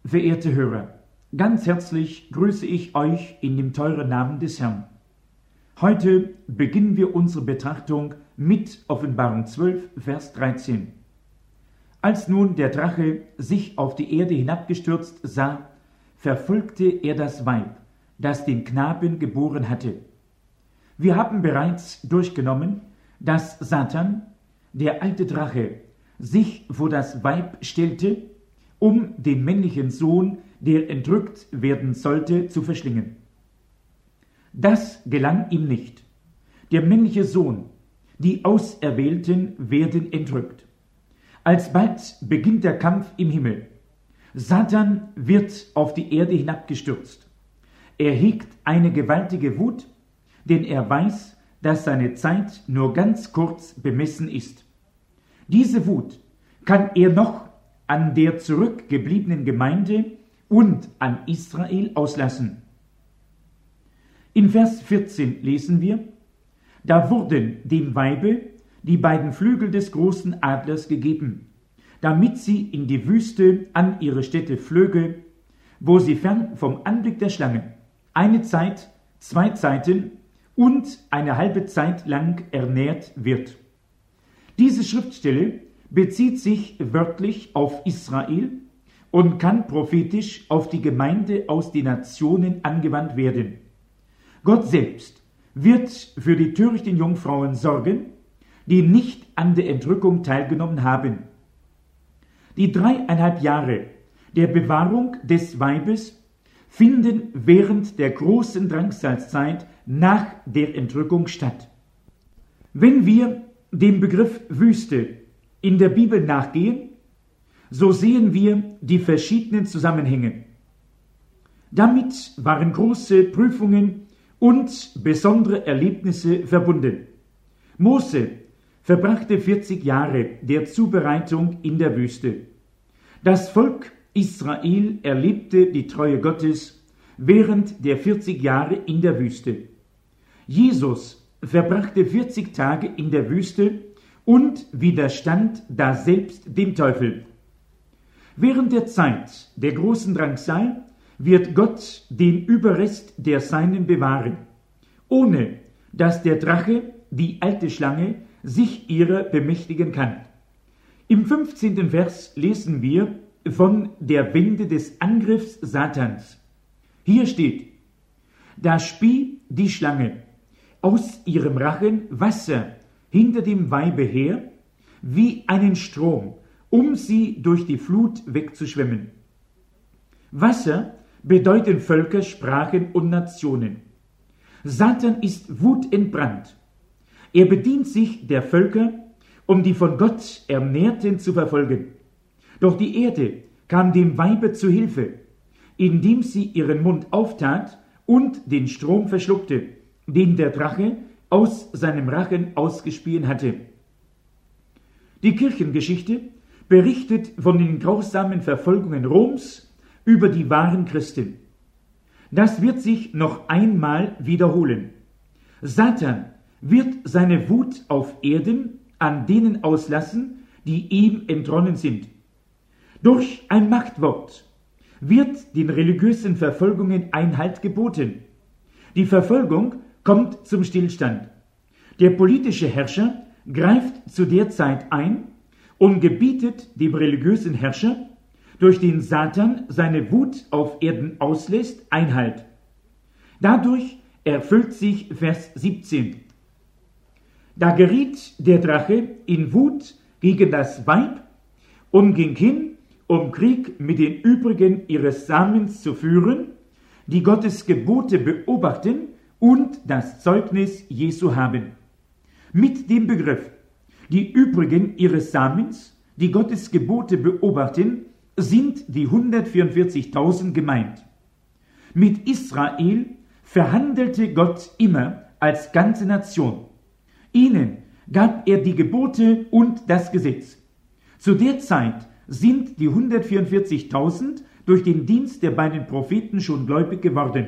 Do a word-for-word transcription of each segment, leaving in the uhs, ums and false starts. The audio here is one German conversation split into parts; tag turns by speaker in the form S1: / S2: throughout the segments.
S1: Verehrte Hörer, ganz herzlich grüße ich euch in dem teuren Namen des Herrn. Heute beginnen wir unsere Betrachtung mit Offenbarung zwölf, Vers dreizehn. Als nun der Drache sich auf die Erde hinabgestürzt sah, verfolgte er das Weib, das den Knaben geboren hatte. Wir haben bereits durchgenommen, dass Satan, der alte Drache, sich vor das Weib stellte, um den männlichen Sohn, der entrückt werden sollte, zu verschlingen. Das gelang ihm nicht. Der männliche Sohn, die Auserwählten, werden entrückt. Alsbald beginnt der Kampf im Himmel. Satan wird auf die Erde hinabgestürzt. Er hegt eine gewaltige Wut, denn er weiß, dass seine Zeit nur ganz kurz bemessen ist. Diese Wut kann er noch an der zurückgebliebenen Gemeinde und an Israel auslassen. In Vers vierzehn lesen wir: Da wurden dem Weibe die beiden Flügel des großen Adlers gegeben, damit sie in die Wüste an ihre Stätte flöge, wo sie fern vom Anblick der Schlange eine Zeit, zwei Zeiten und eine halbe Zeit lang ernährt wird. Diese Schriftstelle bezieht sich wörtlich auf Israel und kann prophetisch auf die Gemeinde aus den Nationen angewandt werden. Gott selbst wird für die törichten Jungfrauen sorgen, die nicht an der Entrückung teilgenommen haben. Die dreieinhalb Jahre der Bewahrung des Weibes finden während der großen Drangsalzzeit nach der Entrückung statt. Wenn wir dem Begriff Wüste in der Bibel nachgehen, so sehen wir die verschiedenen Zusammenhänge. Damit waren große Prüfungen und besondere Erlebnisse verbunden. Mose verbrachte vierzig Jahre der Zubereitung in der Wüste. Das Volk Israel erlebte die Treue Gottes während der vierzig Jahre in der Wüste. Jesus verbrachte vierzig Tage in der Wüste und widerstand daselbst dem Teufel. Während der Zeit der großen Drangsal wird Gott den Überrest der Seinen bewahren, ohne dass der Drache, die alte Schlange, sich ihrer bemächtigen kann. Im fünfzehnten Vers lesen wir von der Wende des Angriffs Satans. Hier steht: Da spie die Schlange aus ihrem Rachen Wasser hinter dem Weibe her, wie einen Strom, um sie durch die Flut wegzuschwemmen. Wasser bedeuten Völker, Sprachen und Nationen. Satan ist wutentbrannt. Er bedient sich der Völker, um die von Gott Ernährten zu verfolgen. Doch die Erde kam dem Weibe zu Hilfe, indem sie ihren Mund auftat und den Strom verschluckte, den der Drache aus seinem Rachen ausgespien hatte. Die Kirchengeschichte berichtet von den grausamen Verfolgungen Roms über die wahren Christen. Das wird sich noch einmal wiederholen. Satan wird seine Wut auf Erden an denen auslassen, die ihm entronnen sind. Durch ein Machtwort wird den religiösen Verfolgungen Einhalt geboten. Die Verfolgung kommt zum Stillstand. Der politische Herrscher greift zu der Zeit ein und gebietet dem religiösen Herrscher, durch den Satan seine Wut auf Erden auslässt, Einhalt. Dadurch erfüllt sich Vers siebzehn. Da geriet der Drache in Wut gegen das Weib und ging hin, um Krieg mit den übrigen ihres Samens zu führen, die Gottes Gebote beobachten und das Zeugnis Jesu haben. Mit dem Begriff, die übrigen ihres Samens, die Gottes Gebote beobachten, sind die hundertvierundvierzigtausend gemeint. Mit Israel verhandelte Gott immer als ganze Nation. Ihnen gab er die Gebote und das Gesetz. Zu der Zeit sind die hundertvierundvierzigtausend durch den Dienst der beiden Propheten schon gläubig geworden.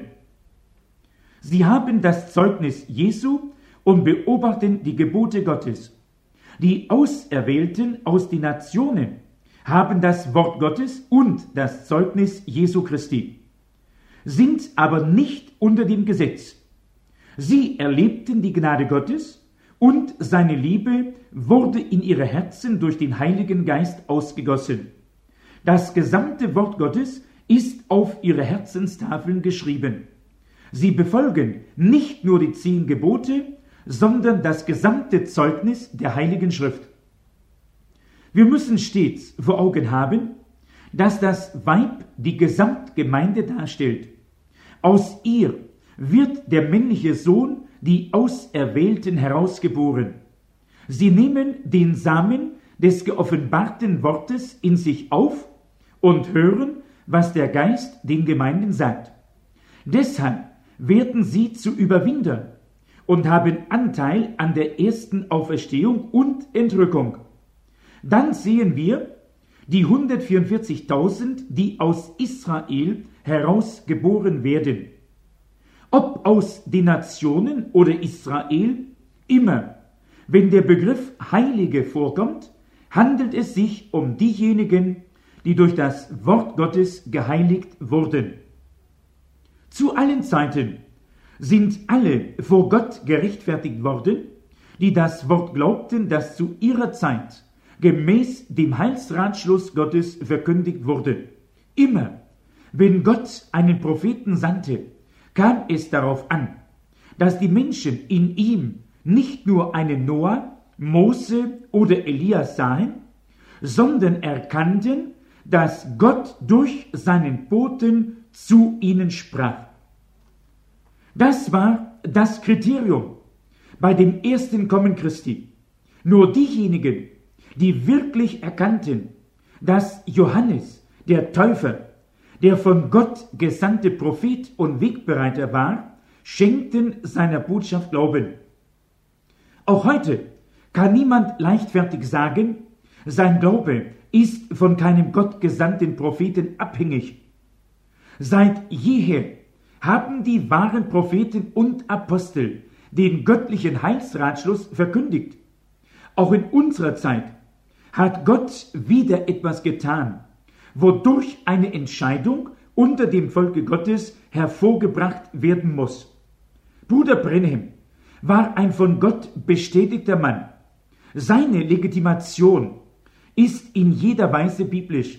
S1: Sie haben das Zeugnis Jesu und beobachten die Gebote Gottes. Die Auserwählten aus den Nationen haben das Wort Gottes und das Zeugnis Jesu Christi, sind aber nicht unter dem Gesetz. Sie erlebten die Gnade Gottes und seine Liebe wurde in ihre Herzen durch den Heiligen Geist ausgegossen. Das gesamte Wort Gottes ist auf ihre Herzenstafeln geschrieben. Sie befolgen nicht nur die zehn Gebote, sondern das gesamte Zeugnis der Heiligen Schrift. Wir müssen stets vor Augen haben, dass das Weib die Gesamtgemeinde darstellt. Aus ihr wird der männliche Sohn, die Auserwählten, herausgeboren. Sie nehmen den Samen des geoffenbarten Wortes in sich auf und hören, was der Geist den Gemeinden sagt. Deshalb werden sie zu Überwindern und haben Anteil an der ersten Auferstehung und Entrückung. Dann sehen wir die hundertvierundvierzigtausend, die aus Israel herausgeboren werden. Ob aus den Nationen oder Israel, immer, wenn der Begriff Heilige vorkommt, handelt es sich um diejenigen, die durch das Wort Gottes geheiligt wurden. Zu allen Zeiten sind alle vor Gott gerechtfertigt worden, die das Wort glaubten, das zu ihrer Zeit gemäß dem Heilsratschluss Gottes verkündigt wurde. Immer, wenn Gott einen Propheten sandte, kam es darauf an, dass die Menschen in ihm nicht nur einen Noah, Mose oder Elias sahen, sondern erkannten, dass Gott durch seinen Boten zu ihnen sprach. Das war das Kriterium bei dem ersten Kommen Christi. Nur diejenigen, die wirklich erkannten, dass Johannes, der Täufer, der von Gott gesandte Prophet und Wegbereiter war, schenkten seiner Botschaft Glauben. Auch heute kann niemand leichtfertig sagen, sein Glaube ist von keinem gottgesandten Propheten abhängig. Seit jeher haben die wahren Propheten und Apostel den göttlichen Heilsratschluss verkündigt. Auch in unserer Zeit hat Gott wieder etwas getan, wodurch eine Entscheidung unter dem Volke Gottes hervorgebracht werden muss. Bruder Branham war ein von Gott bestätigter Mann. Seine Legitimation ist in jeder Weise biblisch.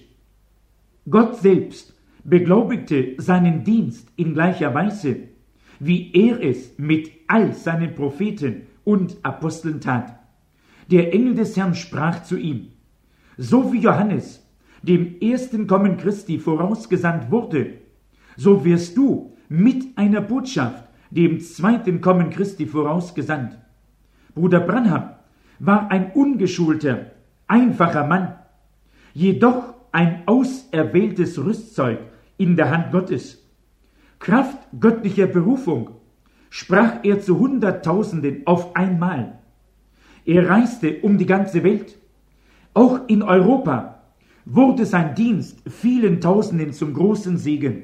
S1: Gott selbst beglaubigte seinen Dienst in gleicher Weise, wie er es mit all seinen Propheten und Aposteln tat. Der Engel des Herrn sprach zu ihm: So wie Johannes dem ersten Kommen Christi vorausgesandt wurde, so wirst du mit einer Botschaft dem zweiten Kommen Christi vorausgesandt. Bruder Branham war ein ungeschulter, einfacher Mann, jedoch ein auserwähltes Rüstzeug in der Hand Gottes. Kraft göttlicher Berufung sprach er zu Hunderttausenden auf einmal. Er reiste um die ganze Welt. Auch in Europa wurde sein Dienst vielen Tausenden zum großen Segen.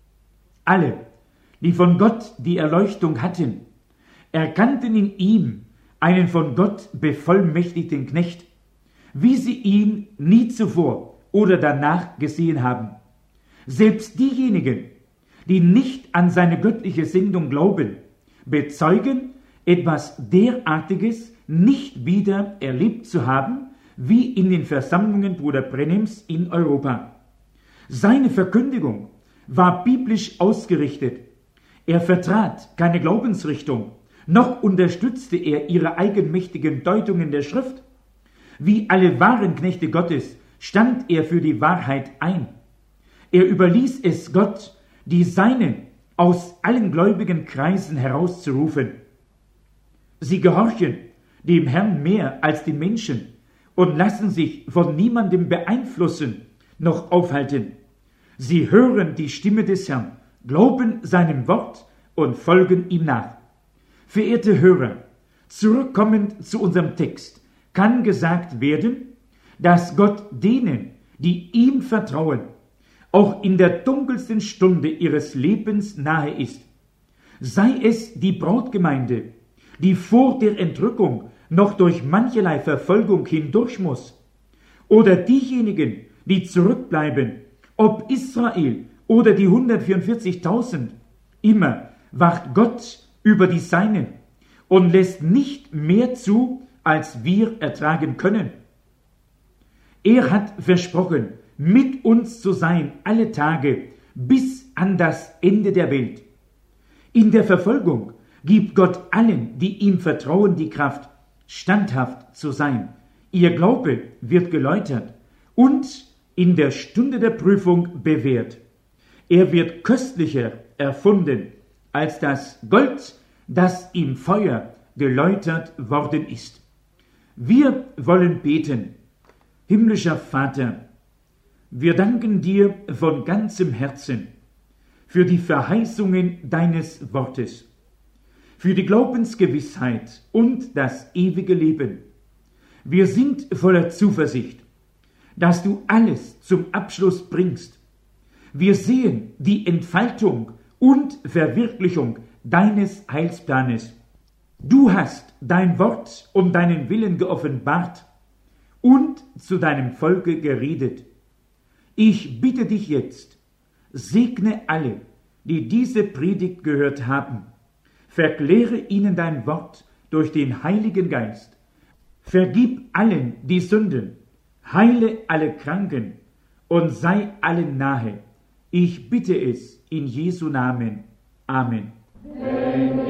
S1: Alle, die von Gott die Erleuchtung hatten, erkannten in ihm einen von Gott bevollmächtigten Knecht, wie sie ihn nie zuvor oder danach gesehen haben. Selbst diejenigen, die nicht an seine göttliche Sendung glauben, bezeugen, etwas derartiges nicht wieder erlebt zu haben, wie in den Versammlungen Bruder Branhams in Europa. Seine Verkündigung war biblisch ausgerichtet. Er vertrat keine Glaubensrichtung, noch unterstützte er ihre eigenmächtigen Deutungen der Schrift. Wie alle wahren Knechte Gottes stand er für die Wahrheit ein. Er überließ es Gott, die Seinen aus allen gläubigen Kreisen herauszurufen. Sie gehorchen dem Herrn mehr als den Menschen und lassen sich von niemandem beeinflussen noch aufhalten. Sie hören die Stimme des Herrn, glauben seinem Wort und folgen ihm nach. Verehrte Hörer, zurückkommend zu unserem Text, kann gesagt werden, dass Gott denen, die ihm vertrauen, auch in der dunkelsten Stunde ihres Lebens nahe ist. Sei es die Brautgemeinde, die vor der Entrückung noch durch mancherlei Verfolgung hindurch muss, oder diejenigen, die zurückbleiben, ob Israel oder die hundertvierundvierzigtausend, immer wacht Gott über die Seinen und lässt nicht mehr zu, als wir ertragen können. Er hat versprochen, mit uns zu sein alle Tage bis an das Ende der Welt. In der Verfolgung gibt Gott allen, die ihm vertrauen, die Kraft, standhaft zu sein. Ihr Glaube wird geläutert und in der Stunde der Prüfung bewährt. Er wird köstlicher erfunden als das Gold, das im Feuer geläutert worden ist. Wir wollen beten. Himmlischer Vater, wir danken dir von ganzem Herzen für die Verheißungen deines Wortes, für die Glaubensgewissheit und das ewige Leben. Wir sind voller Zuversicht, dass du alles zum Abschluss bringst. Wir sehen die Entfaltung und Verwirklichung deines Heilsplanes. Du hast dein Wort und deinen Willen geoffenbart und zu deinem Volke geredet. Ich bitte dich jetzt, segne alle, die diese Predigt gehört haben. Verkläre ihnen dein Wort durch den Heiligen Geist. Vergib allen die Sünden, heile alle Kranken und sei allen nahe. Ich bitte es in Jesu Namen. Amen. Amen.